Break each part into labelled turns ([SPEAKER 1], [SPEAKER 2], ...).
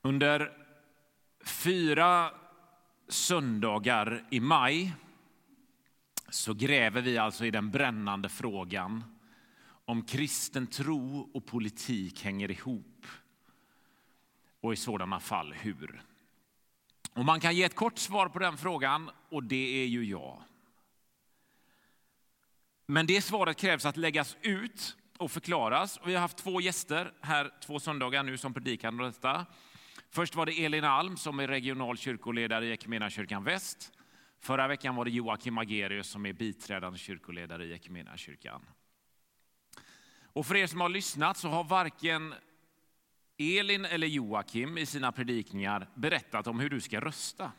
[SPEAKER 1] Under 4 söndagar i maj så gräver vi alltså i den brännande frågan om kristen tro och politik hänger ihop. Och i sådana fall hur? Och man kan ge ett kort svar på den frågan, och det är ju ja. Men det svaret krävs att läggas ut och förklaras. Och vi har haft 2 gäster här 2 söndagar nu som predikan om detta. Först var det Elin Alm som är regional kyrkoledare i Equmeniakyrkan Väst. Förra veckan var det Joakim Agerius som är biträdande kyrkoledare i Equmeniakyrkan. Och för er som har lyssnat så har varken Elin eller Joakim i sina predikningar berättat om hur du ska rösta.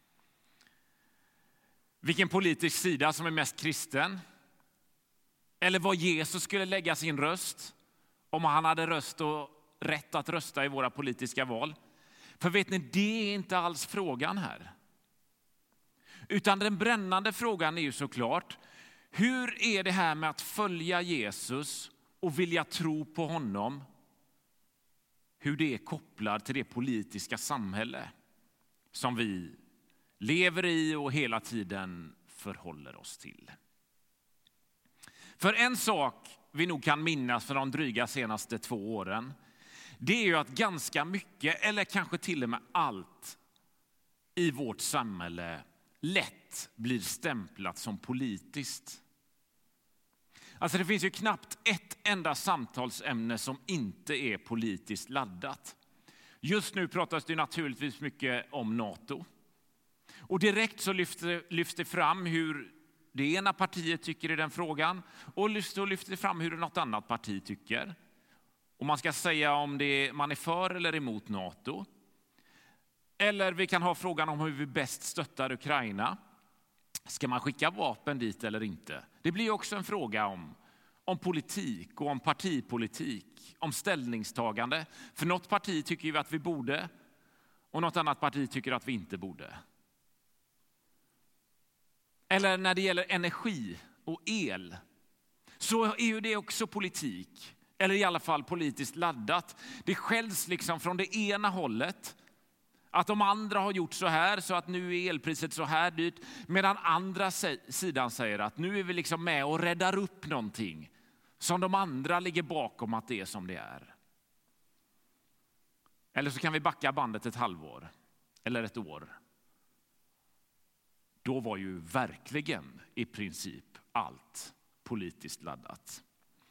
[SPEAKER 1] Vilken politisk sida som är mest kristen. Eller vad Jesus skulle lägga sin röst om han hade röst och rätt att rösta i våra politiska val. För vet ni, det är inte alls frågan här. Utan den brännande frågan är ju såklart, hur är det här med att följa Jesus och vilja tro på honom? Hur det är kopplat till det politiska samhälle som vi lever i och hela tiden förhåller oss till. För en sak vi nog kan minnas för de dryga senaste 2 åren, det är ju att ganska mycket, eller kanske till och med allt i vårt samhälle lätt blir stämplat som politiskt. Alltså det finns ju knappt ett enda samtalsämne som inte är politiskt laddat. Just nu pratas det naturligtvis mycket om NATO. Och direkt så lyfter fram hur det ena partiet tycker i den frågan och lyfter fram hur något annat parti tycker. Och man ska säga om man är för eller emot NATO. Eller vi kan ha frågan om hur vi bäst stöttar Ukraina. Ska man skicka vapen dit eller inte? Det blir också en fråga om politik och om partipolitik, om ställningstagande. För något parti tycker ju att vi borde och något annat parti tycker att vi inte borde. Eller när det gäller energi och el så är ju det också politik. Eller i alla fall politiskt laddat. Det skälls liksom från det ena hållet. Att de andra har gjort så här så att nu är elpriset så här dyrt. Medan andra sidan säger att nu är vi liksom med och räddar upp någonting. Som de andra ligger bakom att det är som det är. Eller så kan vi backa bandet ett halvår. Eller ett år. Då var ju verkligen i princip allt politiskt laddat.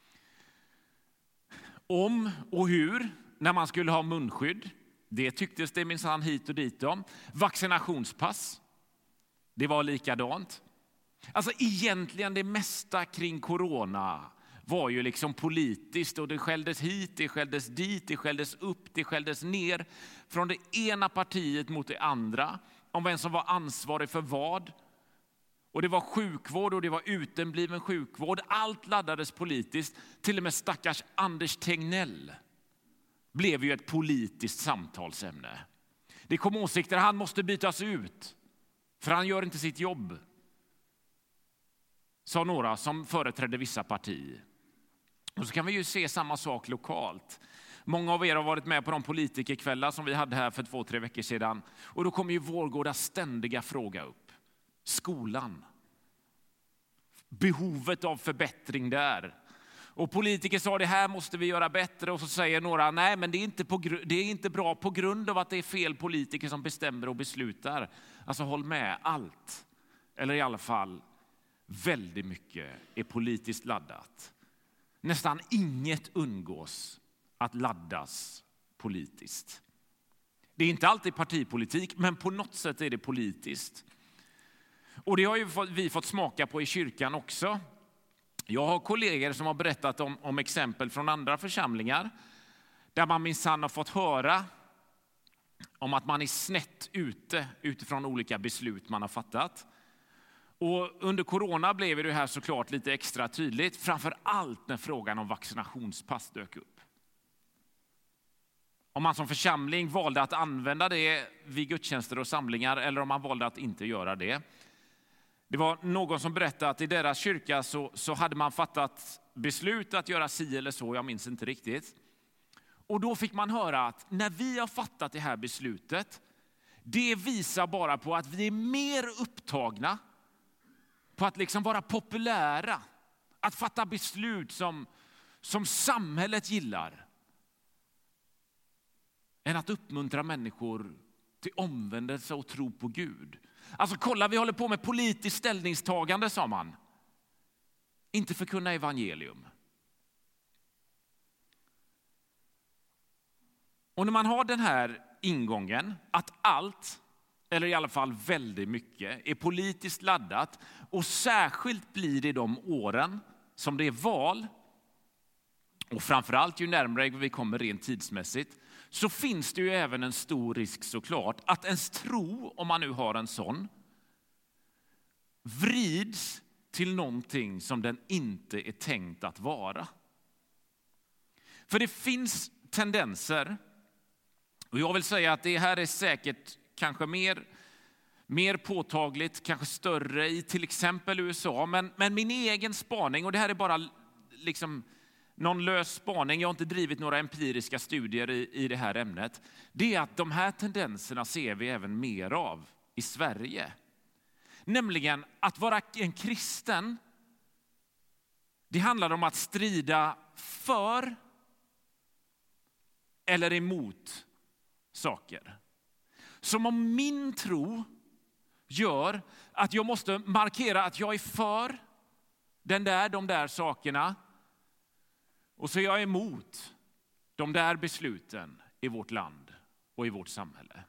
[SPEAKER 1] Om och hur när man skulle ha munskydd. Det tycktes det minsann hit och dit om. Vaccinationspass. Det var likadant. Alltså egentligen det mesta kring corona var ju liksom politiskt. Och det skälldes hit, det skälldes dit, det skälldes upp, det skälldes ner. Från det ena partiet mot det andra. Om vem som var ansvarig för vad. Och det var sjukvård och det var utebliven sjukvård. Allt laddades politiskt. Till och med stackars Anders Tegnell blev ju ett politiskt samtalsämne. Det kom åsikter, han måste bytas ut. För han gör inte sitt jobb. Sa några som företrädde vissa partier. Och så kan vi ju se samma sak lokalt. Många av er har varit med på de politikerkvällar som vi hade här för 2-3 veckor sedan. Och då kommer ju Vårgårdas ständiga fråga upp. Skolan. Behovet av förbättring där. Och politiker sa det här måste vi göra bättre. Och så säger några nej men det är inte bra på grund av att det är fel politiker som bestämmer och beslutar. Alltså håll med, allt. Eller i alla fall väldigt mycket är politiskt laddat. Nästan inget undgås att laddas politiskt. Det är inte alltid partipolitik men på något sätt är det politiskt. Och det har ju vi fått smaka på i kyrkan också. Jag har kollegor som har berättat om exempel från andra församlingar. Där man minsann har fått höra om att man är snett utifrån olika beslut man har fattat. Och under corona blev det här såklart lite extra tydligt. Framför allt när frågan om vaccinationspass dök upp. Om man som församling valde att använda det vid gudstjänster och samlingar. Eller om man valde att inte göra det. Det var någon som berättade att i deras kyrka så hade man fattat beslut att göra si eller så, jag minns inte riktigt. Och då fick man höra att när vi har fattat det här beslutet, det visar bara på att vi är mer upptagna på att liksom vara populära, att fatta beslut som samhället gillar, än att uppmuntra människor till omvändelse och tro på Gud. Alltså kolla, vi håller på med politiskt ställningstagande, sa man. Inte förkunna evangelium. Och när man har den här ingången att allt, eller i alla fall väldigt mycket, är politiskt laddat, och särskilt blir det de åren som det är val, och framförallt ju närmare vi kommer rent tidsmässigt, så finns det ju även en stor risk såklart att ens tro, om man nu har en sån, vrids till någonting som den inte är tänkt att vara. För det finns tendenser, och jag vill säga att det här är säkert kanske mer påtagligt, kanske större i till exempel USA, men min egen spaning, och det här är bara liksom någon lös spaning, jag har inte drivit några empiriska studier i det här ämnet, det är att de här tendenserna ser vi även mer av i Sverige. Nämligen att vara en kristen, det handlar om att strida för eller emot saker. Som om min tro gör att jag måste markera att jag är för de där sakerna, och så är jag emot de där besluten i vårt land och i vårt samhälle.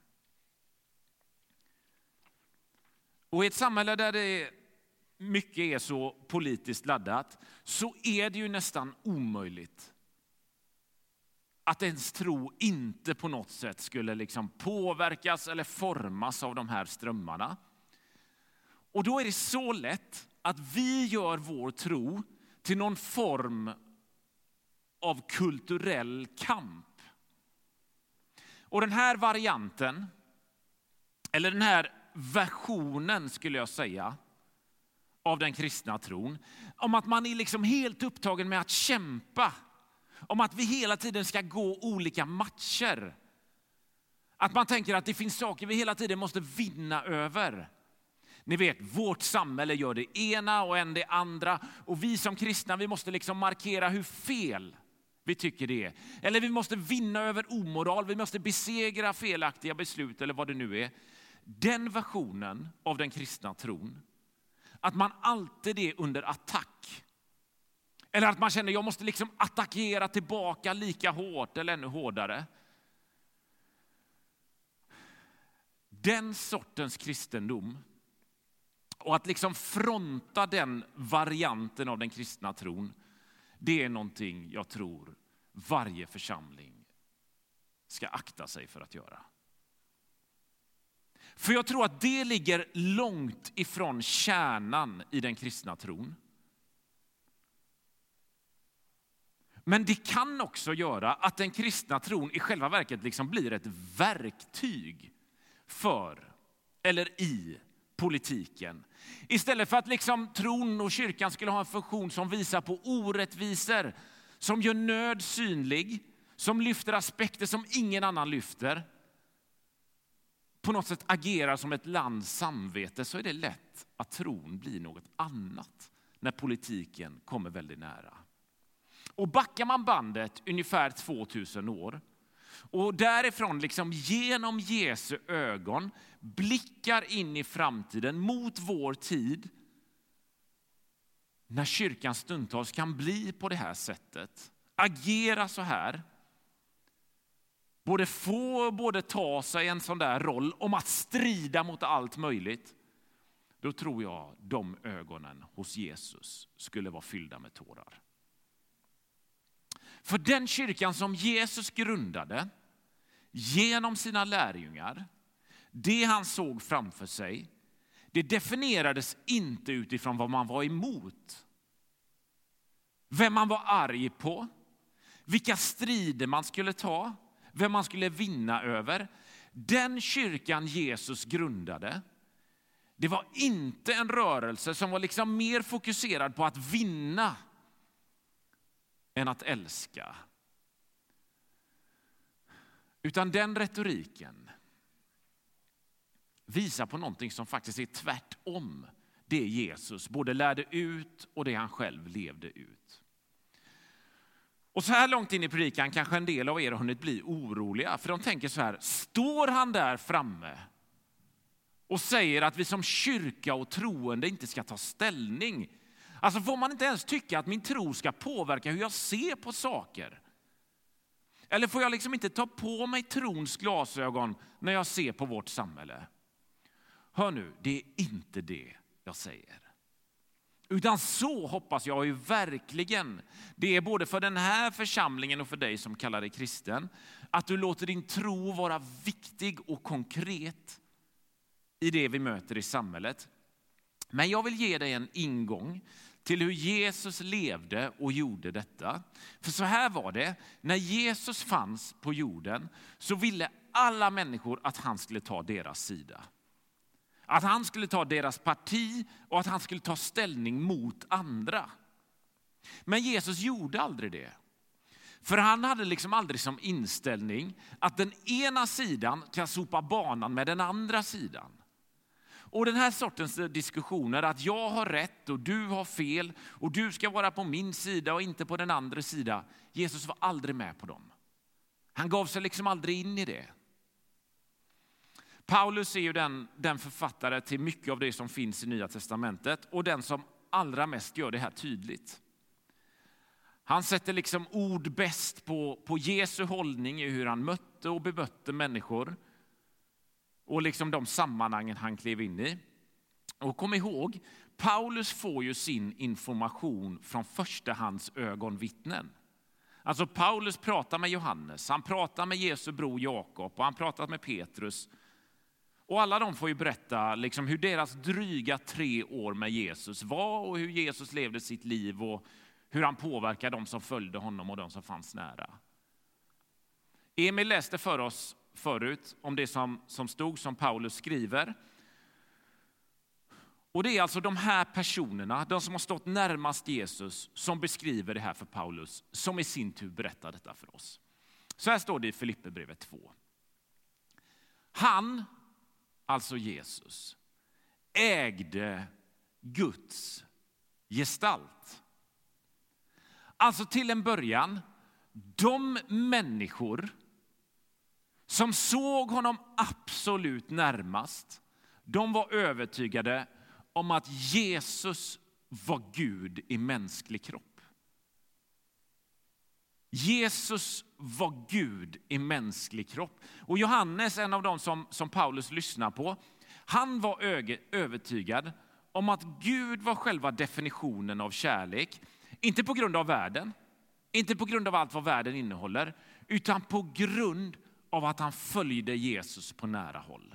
[SPEAKER 1] Och i ett samhälle där det mycket är så politiskt laddat, så är det ju nästan omöjligt att ens tro inte på något sätt skulle liksom påverkas eller formas av de här strömmarna. Och då är det så lätt att vi gör vår tro till någon form av kulturell kamp. Och den här varianten, eller den här versionen skulle jag säga, av den kristna tron, om att man är liksom helt upptagen med att kämpa, om att vi hela tiden ska gå olika matcher. Att man tänker att det finns saker vi hela tiden måste vinna över. Ni vet, vårt samhälle gör det ena och än det andra. Och vi som kristna, vi måste liksom markera hur fel vi tycker det är. Eller vi måste vinna över omoral, vi måste besegra felaktiga beslut eller vad det nu är. Den versionen av den kristna tron, att man alltid är under attack. Eller att man känner att jag måste liksom attackera tillbaka lika hårt eller ännu hårdare. Den sortens kristendom, och att liksom fronta den varianten av den kristna tron, det är någonting jag tror varje församling ska akta sig för att göra. För jag tror att det ligger långt ifrån kärnan i den kristna tron. Men det kan också göra att den kristna tron i själva verket liksom blir ett verktyg för eller i politiken. Istället för att liksom tron och kyrkan skulle ha en funktion som visar på orättvisor, som gör nöd synlig, som lyfter aspekter som ingen annan lyfter, på något sätt agerar som ett lands samvete, så är det lätt att tron blir något annat när politiken kommer väldigt nära. Och backar man bandet ungefär 2000 år och därifrån liksom genom Jesu ögon blickar in i framtiden mot vår tid, när kyrkan stundtals kan bli på det här sättet, agera så här, både ta sig en sån där roll om att strida mot allt möjligt, då tror jag de ögonen hos Jesus skulle vara fyllda med tårar. För den kyrkan som Jesus grundade genom sina lärjungar, det han såg framför sig, det definierades inte utifrån vad man var emot, vem man var arg på, vilka strider man skulle ta, vem man skulle vinna över. Den kyrkan Jesus grundade, det var inte en rörelse som var liksom mer fokuserad på att vinna än att älska. Utan den retoriken visar på någonting som faktiskt är tvärtom det Jesus både lärde ut och det han själv levde ut. Och så här långt in i predikan kanske en del av er har hunnit bli oroliga. För de tänker så här, står han där framme och säger att vi som kyrka och troende inte ska ta ställning? Alltså får man inte ens tycka att min tro ska påverka hur jag ser på saker? Eller får jag liksom inte ta på mig trons glasögon när jag ser på vårt samhälle? Hör nu, det är inte det jag säger. Utan så hoppas jag ju verkligen, det är både för den här församlingen och för dig som kallar dig kristen, att du låter din tro vara viktig och konkret i det vi möter i samhället. Men jag vill ge dig en ingång till hur Jesus levde och gjorde detta. För så här var det, när Jesus fanns på jorden så ville alla människor att han skulle ta deras sida. Att han skulle ta deras parti och att han skulle ta ställning mot andra. Men Jesus gjorde aldrig det. För han hade liksom aldrig som inställning att den ena sidan kan sopa banan med den andra sidan. Och den här sortens diskussioner, att jag har rätt och du har fel och du ska vara på min sida och inte på den andra sida. Jesus var aldrig med på dem. Han gav sig liksom aldrig in i det. Paulus är ju den författare till mycket av det som finns i Nya testamentet och den som allra mest gör det här tydligt. Han sätter liksom ord bäst på Jesu hållning i hur han mötte och bemötte människor och liksom de sammanhangen han klev in i. Och kom ihåg, Paulus får ju sin information från förstahands ögonvittnen. Alltså Paulus pratar med Johannes, han pratar med Jesu bror Jakob och han pratar med Petrus. Och alla de får ju berätta liksom hur deras dryga 3 år med Jesus var och hur Jesus levde sitt liv och hur han påverkade de som följde honom och de som fanns nära. Emil läste för oss förut om det som stod som Paulus skriver. Och det är alltså de här personerna, de som har stått närmast Jesus, som beskriver det här för Paulus, som i sin tur berättar detta för oss. Så här står det i Filipperbrevet 2. Han, alltså Jesus, ägde Guds gestalt. Alltså till en början, de människor som såg honom absolut närmast, de var övertygade om att Jesus var Gud i mänsklig kropp. Jesus var Gud i mänsklig kropp. Och Johannes, en av dem som Paulus lyssnar på, han var övertygad om att Gud var själva definitionen av kärlek. Inte på grund av världen, inte på grund av allt vad världen innehåller, utan på grund av att han följde Jesus på nära håll.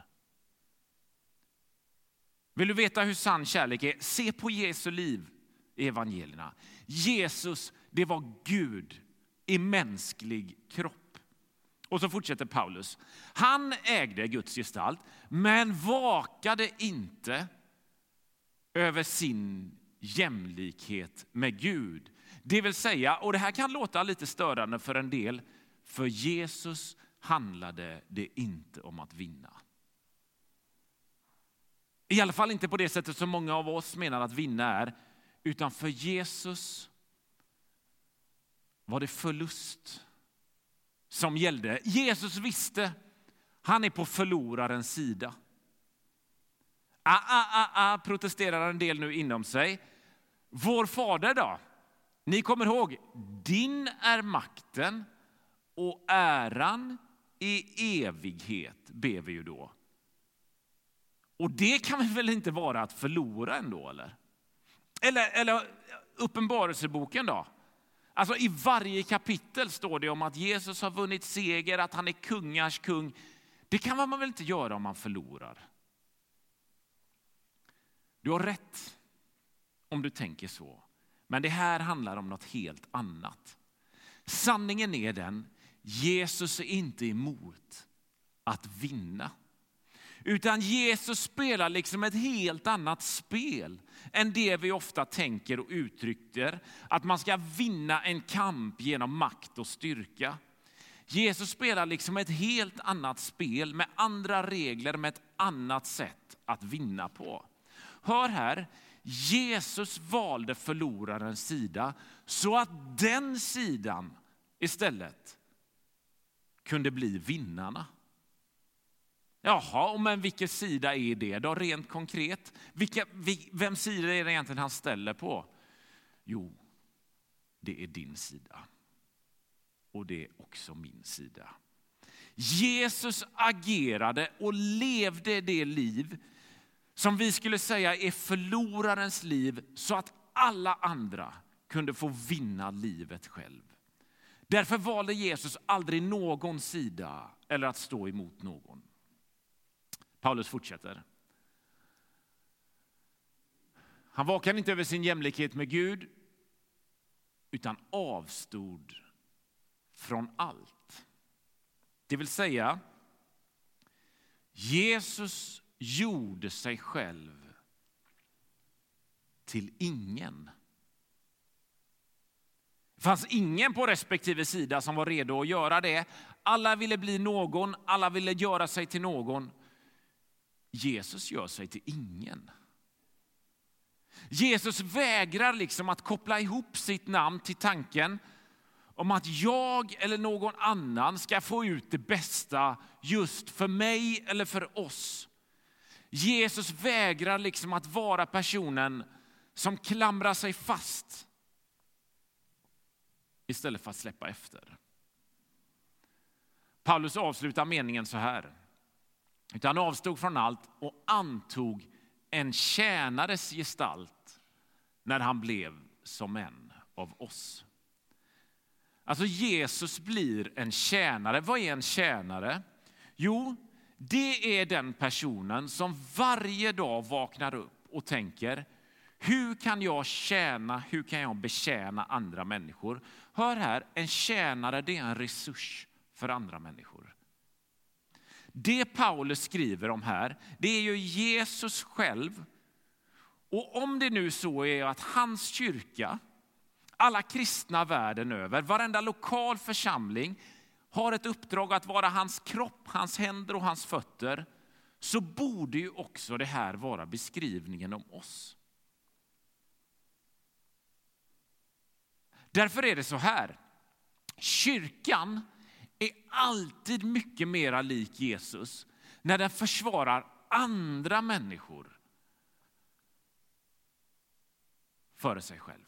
[SPEAKER 1] Vill du veta hur sann kärlek är? Se på Jesu liv i evangelierna. Jesus, det var Gud i mänsklig kropp. Och så fortsätter Paulus. Han ägde Guds gestalt, men vakade inte över sin jämlikhet med Gud. Det vill säga, och det här kan låta lite störande för en del, för Jesus handlade det inte om att vinna. I alla fall inte på det sättet som många av oss menar att vinna är, utan för Jesus var det förlust som gällde. Jesus visste, han är på förlorarens sida. Protesterar en del nu inom sig. Vår fader då? Ni kommer ihåg, din är makten och äran i evighet, ber vi ju då. Och det kan väl inte vara att förlora ändå, eller? Eller Uppenbarelseboken då? Alltså i varje kapitel står det om att Jesus har vunnit seger, att han är kungars kung. Det kan man väl inte göra om man förlorar? Du har rätt om du tänker så. Men det här handlar om något helt annat. Sanningen är den, Jesus är inte emot att vinna. Utan Jesus spelar liksom ett helt annat spel än det vi ofta tänker och uttrycker. Att man ska vinna en kamp genom makt och styrka. Jesus spelar liksom ett helt annat spel med andra regler, med ett annat sätt att vinna på. Hör här, Jesus valde förlorarens sida så att den sidan istället kunde bli vinnarna. Jaha, men vilken sida är det då rent konkret? Vem sida är det egentligen han ställer på? Jo, det är din sida. Och det är också min sida. Jesus agerade och levde det liv som vi skulle säga är förlorarens liv, så att alla andra kunde få vinna livet själv. Därför valde Jesus aldrig någon sida eller att stå emot någon. Paulus fortsätter. Han vakade inte över sin jämlikhet med Gud, utan avstod från allt. Det vill säga, Jesus gjorde sig själv till ingen. Det fanns ingen på respektive sida som var redo att göra det. Alla ville bli någon, alla ville göra sig till någon. Jesus gör sig till ingen. Jesus vägrar liksom att koppla ihop sitt namn till tanken om att jag eller någon annan ska få ut det bästa just för mig eller för oss. Jesus vägrar liksom att vara personen som klamrar sig fast istället för att släppa efter. Paulus avslutar meningen så här. Utan avstod från allt och antog en tjänares gestalt när han blev som en av oss. Alltså Jesus blir en tjänare. Vad är en tjänare? Jo, det är den personen som varje dag vaknar upp och tänker: hur kan jag tjäna, hur kan jag betjäna andra människor? Hör här, en tjänare, det är en resurs för andra människor. Det Paulus skriver om här, det är ju Jesus själv. Och om det nu så är att hans kyrka, alla kristna världen över, varenda lokal församling har ett uppdrag att vara hans kropp, hans händer och hans fötter, så borde ju också det här vara beskrivningen om oss. Därför är det så här. Kyrkan är alltid mycket mera lik Jesus när den försvarar andra människor före sig själv.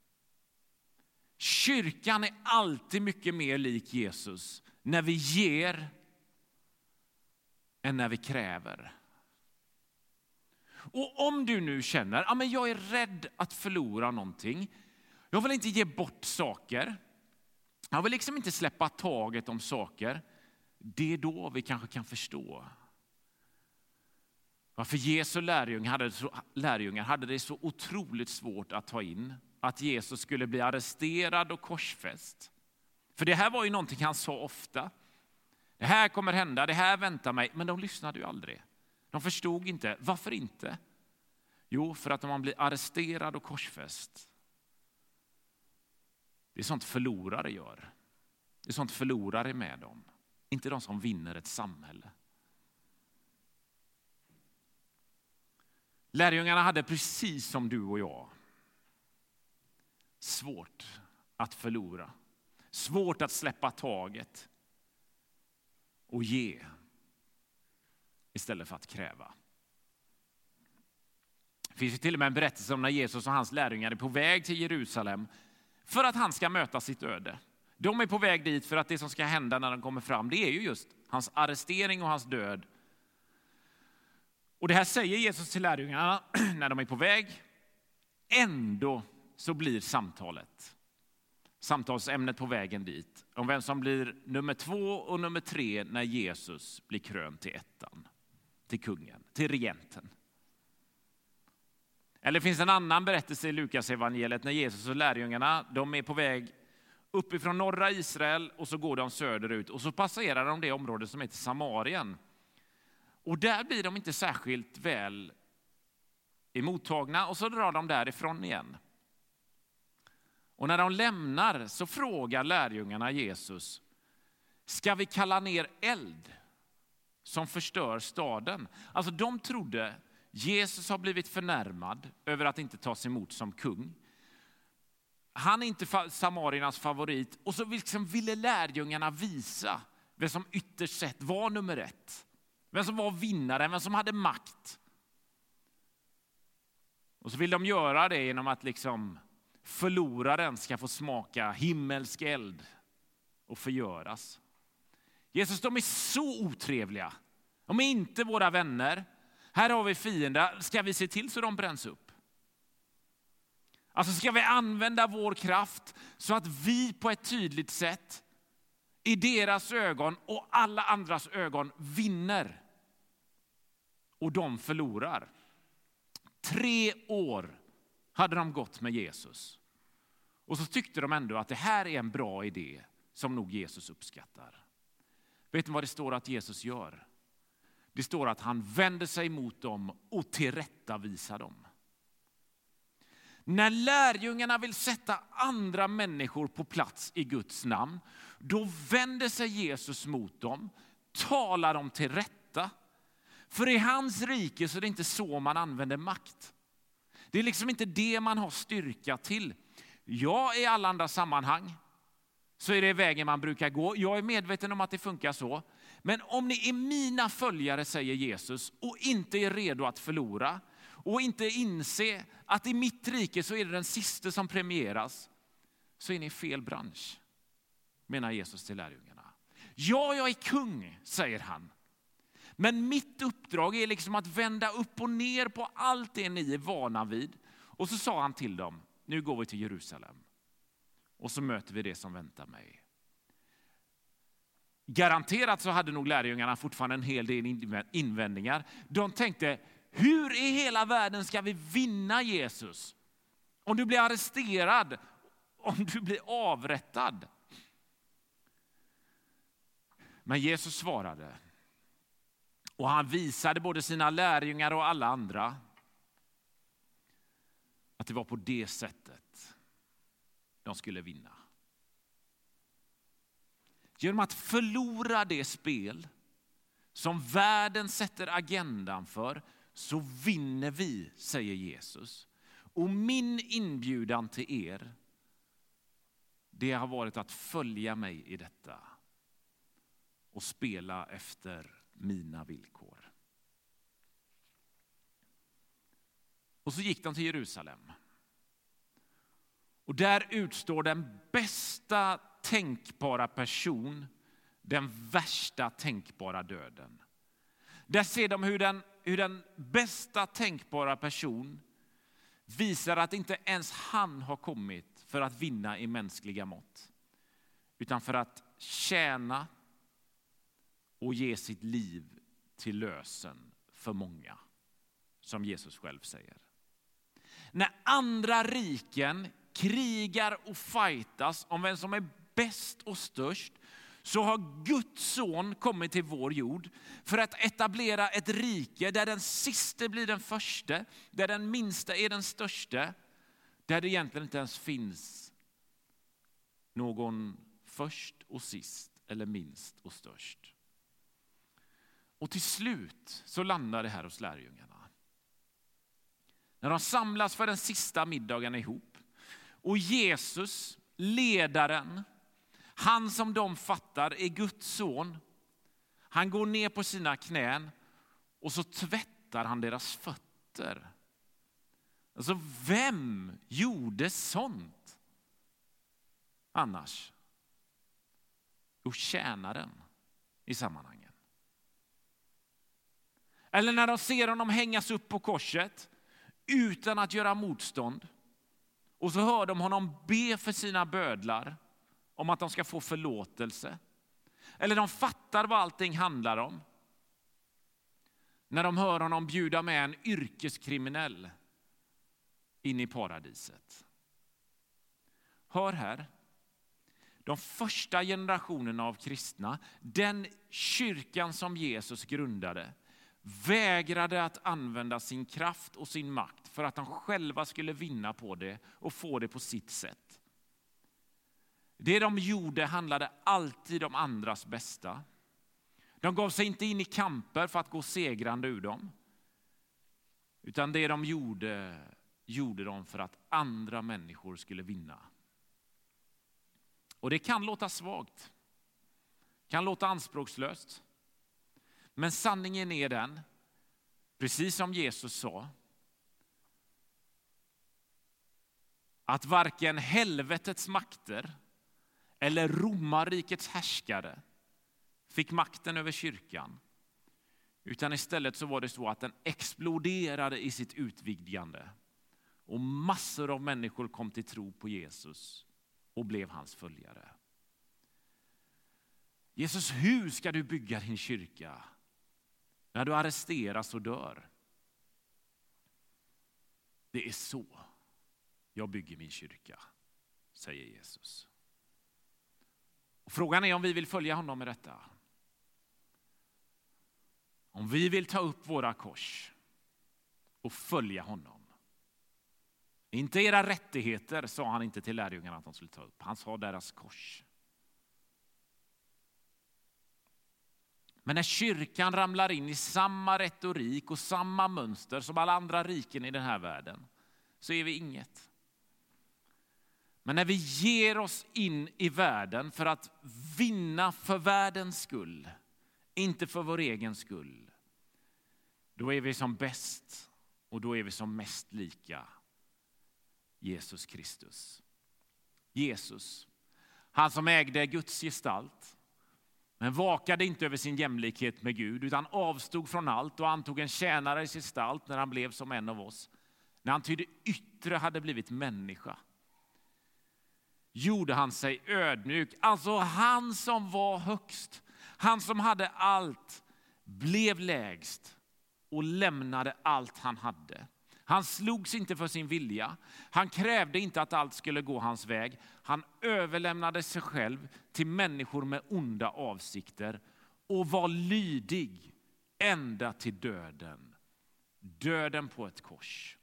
[SPEAKER 1] Kyrkan är alltid mycket mer lik Jesus när vi ger än när vi kräver. Och om du nu känner att jag är rädd att förlora någonting, jag vill inte ge bort saker, jag vill liksom inte släppa taget om saker, det är då vi kanske kan förstå varför Jesu lärjungar hade det så otroligt svårt att ta in att Jesus skulle bli arresterad och korsfäst. För det här var ju någonting han sa ofta. Det här kommer hända, det här väntar mig. Men de lyssnade ju aldrig. De förstod inte. Varför inte? Jo, för att om man blir arresterad och korsfäst, det är sånt förlorare gör. Det är sånt förlorare med dem. Inte de som vinner ett samhälle. Lärjungarna hade precis som du och jag svårt att förlora. Svårt att släppa taget och ge istället för att kräva. Det finns ju till och med en berättelse om när Jesus och hans lärjungar är på väg till Jerusalem för att han ska möta sitt öde. De är på väg dit för att det som ska hända när de kommer fram, det är ju just hans arrestering och hans död. Och det här säger Jesus till lärjungarna när de är på väg. Ändå så blir samtalsämnet på vägen dit om vem som blir nummer 2 och nummer 3 när Jesus blir krönt till ettan, till kungen, till regenten. Eller finns en annan berättelse i Lukas evangeliet när Jesus och lärjungarna, de är på väg uppifrån norra Israel och så går de söderut och så passerar de det område som heter Samarien. Och där blir de inte särskilt väl emottagna och så drar de därifrån igen. Och när de lämnar så frågar lärjungarna Jesus: Ska vi kalla ner eld som förstör staden? Alltså de trodde Jesus har blivit förnärmad över att inte tas emot som kung. Han är inte samariernas favorit. Och så liksom ville lärjungarna visa vem som ytterst sett var nummer ett. Vem som var vinnaren, vem som hade makt. Och så vill de göra det genom att liksom förloraren ska få smaka himmelsk eld och förgöras. Jesus, de är så otrevliga. De är inte våra vänner. Här har vi fiender. Ska vi se till så de bränns upp? Alltså ska vi använda vår kraft så att vi på ett tydligt sätt i deras ögon och alla andras ögon vinner och de förlorar. 3 år hade de gått med Jesus. Och så tyckte de ändå att det här är en bra idé som nog Jesus uppskattar. Vet ni vad det står att Jesus gör? Det står att han vänder sig mot dem och tillrättavisar dem. När lärjungarna vill sätta andra människor på plats i Guds namn, då vänder sig Jesus mot dem, talar dem till rätta. För i hans rike så är det inte så man använder makt. Det är liksom inte det man har styrka till. Ja, i alla andra sammanhang så är det vägen man brukar gå. Jag är medveten om att det funkar så. Men om ni är mina följare, säger Jesus, och inte är redo att förlora och inte inse att i mitt rike så är det den sista som premieras, så är ni i fel bransch, menar Jesus till lärjungarna. Ja, jag är kung, säger han. Men mitt uppdrag är liksom att vända upp och ner på allt det ni är vana vid. Och så sa han till dem, nu går vi till Jerusalem. Och så möter vi det som väntar mig. Garanterat så hade nog lärjungarna fortfarande en hel del invändningar. De tänkte, hur i hela världen ska vi vinna Jesus? Om du blir arresterad, om du blir avrättad. Men Jesus svarade. Och han visade både sina lärjungar och alla andra att det var på det sättet de skulle vinna. Genom att förlora det spel som världen sätter agendan för, så vinner vi, säger Jesus. Och min inbjudan till er, det har varit att följa mig i detta och spela efter mina villkor. Och så gick de till Jerusalem. Och där utstår den bästa tänkbara person den värsta tänkbara döden. Där ser de hur den bästa tänkbara person visar att inte ens han har kommit för att vinna i mänskliga mått, utan för att tjäna och ge sitt liv till lösen för många, som Jesus själv säger. När andra riken krigar och fightas om vem som är bäst och störst, så har Guds son kommit till vår jord för att etablera ett rike där den sista blir den första, där den minsta är den största, där det egentligen inte ens finns någon först och sist eller minst och störst. Och till slut så landar det här hos lärjungarna. När de samlas för den sista middagen ihop och Jesus, ledaren, han som de fattar är Guds son, han går ner på sina knän och så tvättar han deras fötter. Alltså vem gjorde sånt annars? Jo, tjänaren i sammanhangen. Eller när de ser honom hängas upp på korset utan att göra motstånd, och så hör de honom be för sina bödlar om att de ska få förlåtelse. Eller de fattar vad allting handlar om när de hör honom bjuda med en yrkeskriminell in i paradiset. Hör här, de första generationerna av kristna, den kyrkan som Jesus grundade, vägrade att använda sin kraft och sin makt för att de själva skulle vinna på det och få det på sitt sätt. Det de gjorde handlade alltid om andras bästa. De gav sig inte in i kamper för att gå segrande ur dem. Utan det de gjorde de för att andra människor skulle vinna. Och det kan låta svagt. Kan låta anspråkslöst. Men sanningen är den, precis som Jesus sa, att varken helvetets makter eller romarrikets härskare fick makten över kyrkan. Utan istället så var det så att den exploderade i sitt utvidgande. Och massor av människor kom till tro på Jesus och blev hans följare. Jesus, hur ska du bygga din kyrka när du arresteras och dör? Det är så jag bygger min kyrka, säger Jesus. Och frågan är om vi vill följa honom med detta. Om vi vill ta upp våra kors och följa honom. Inte era rättigheter, sa han inte till lärjungarna att de skulle ta upp. Han sa deras kors. Men när kyrkan ramlar in i samma retorik och samma mönster som alla andra riken i den här världen, så är vi inget. Men när vi ger oss in i världen för att vinna för världens skull, inte för vår egen skull, då är vi som bäst och då är vi som mest lika Jesus Kristus. Jesus, han som ägde Guds gestalt, men vakade inte över sin jämlikhet med Gud, utan avstod från allt och antog en tjänares gestalt när han blev som en av oss. När han till det yttre hade blivit människa, gjorde han sig ödmjuk. Alltså han som var högst, han som hade allt, blev lägst och lämnade allt han hade. Han slogs inte för sin vilja. Han krävde inte att allt skulle gå hans väg. Han överlämnade sig själv till människor med onda avsikter och var lydig ända till döden. Döden på ett kors.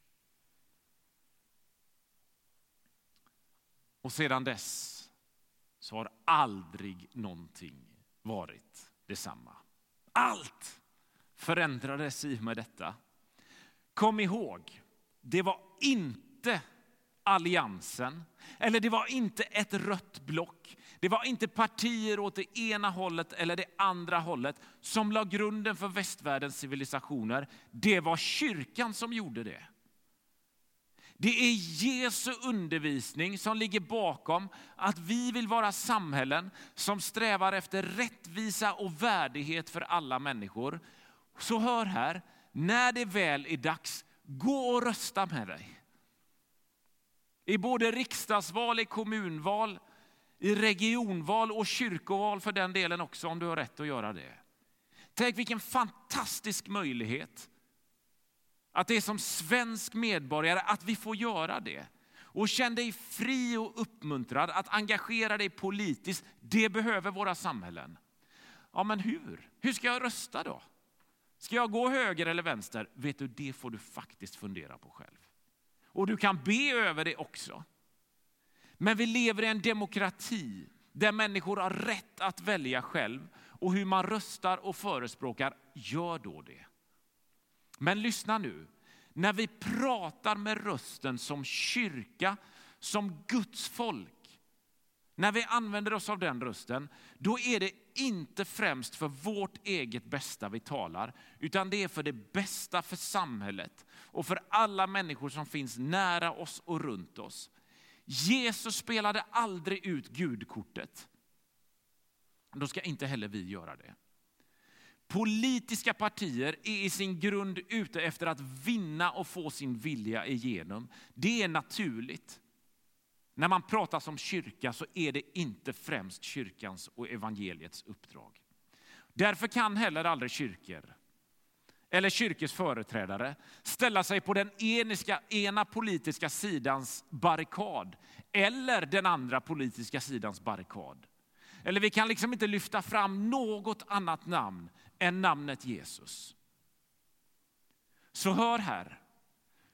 [SPEAKER 1] Och sedan dess så har aldrig någonting varit detsamma. Allt förändrades i och med detta. Kom ihåg, det var inte alliansen, eller det var inte ett rött block. Det var inte partier åt det ena hållet eller det andra hållet som la grunden för västvärldens civilisationer. Det var kyrkan som gjorde det. Det är Jesu undervisning som ligger bakom att vi vill vara samhällen som strävar efter rättvisa och värdighet för alla människor. Så hör här, när det väl är dags, gå och rösta med dig. I både riksdagsval, i kommunval, i regionval och kyrkoval för den delen också, om du har rätt att göra det. Tänk vilken fantastisk möjlighet att det är som svensk medborgare att vi får göra det. Och känn dig fri och uppmuntrad att engagera dig politiskt. Det behöver våra samhällen. Ja, men hur? Hur ska jag rösta då? Ska jag gå höger eller vänster? Vet du, det får du faktiskt fundera på själv. Och du kan be över det också. Men vi lever i en demokrati där människor har rätt att välja själv. Och hur man röstar och förespråkar, gör då det. Men lyssna nu. När vi pratar med rösten som kyrka, som Guds folk. När vi använder oss av den rösten, då är det inte främst för vårt eget bästa vi talar, utan det är för det bästa för samhället och för alla människor som finns nära oss och runt oss. Jesus spelade aldrig ut Gudkortet. Då ska inte heller vi göra det. Politiska partier är i sin grund ute efter att vinna och få sin vilja igenom. Det är naturligt. När man pratar som kyrka så är det inte främst kyrkans och evangeliets uppdrag. Därför kan heller aldrig kyrkor eller kyrkors företrädare ställa sig på den ena politiska sidans barrikad eller den andra politiska sidans barrikad. Eller vi kan liksom inte lyfta fram något annat namn än namnet Jesus. Så hör här.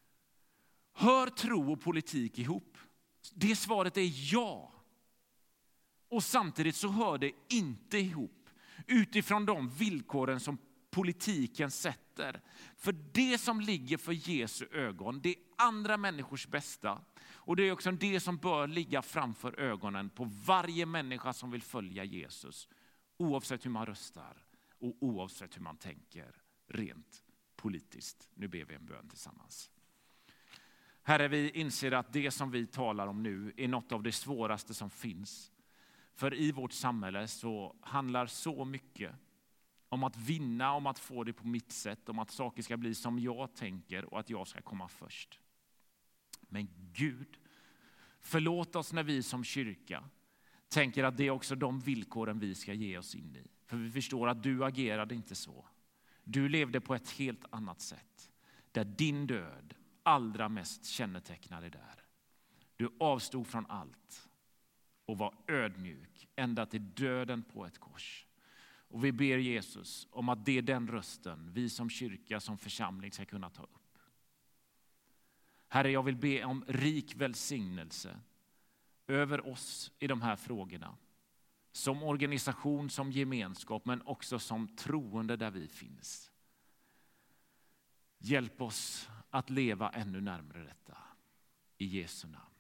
[SPEAKER 1] Hör tro och politik ihop? Det svaret är ja. Och samtidigt så hör det inte ihop utifrån de villkoren som politiken sätter. För det som ligger för Jesu ögon, det är andra människors bästa. Och det är också det som bör ligga framför ögonen på varje människa som vill följa Jesus. Oavsett hur man röstar och oavsett hur man tänker rent politiskt. Nu ber vi en bön tillsammans. Herre, vi inser att det som vi talar om nu är något av det svåraste som finns. För i vårt samhälle så handlar så mycket om att vinna, om att få det på mitt sätt, om att saker ska bli som jag tänker och att jag ska komma först. Men Gud, förlåt oss när vi som kyrka tänker att det är också de villkoren vi ska ge oss in i. För vi förstår att du agerade inte så. Du levde på ett helt annat sätt. Där din död allra mest kännetecknade där. Du avstod från allt och var ödmjuk ända till döden på ett kors. Och vi ber Jesus om att det är den rösten vi som kyrka, som församling ska kunna ta upp. Herre, jag vill be om rik välsignelse över oss i de här frågorna. Som organisation, som gemenskap, men också som troende där vi finns. Hjälp oss att leva ännu närmare detta. I Jesu namn.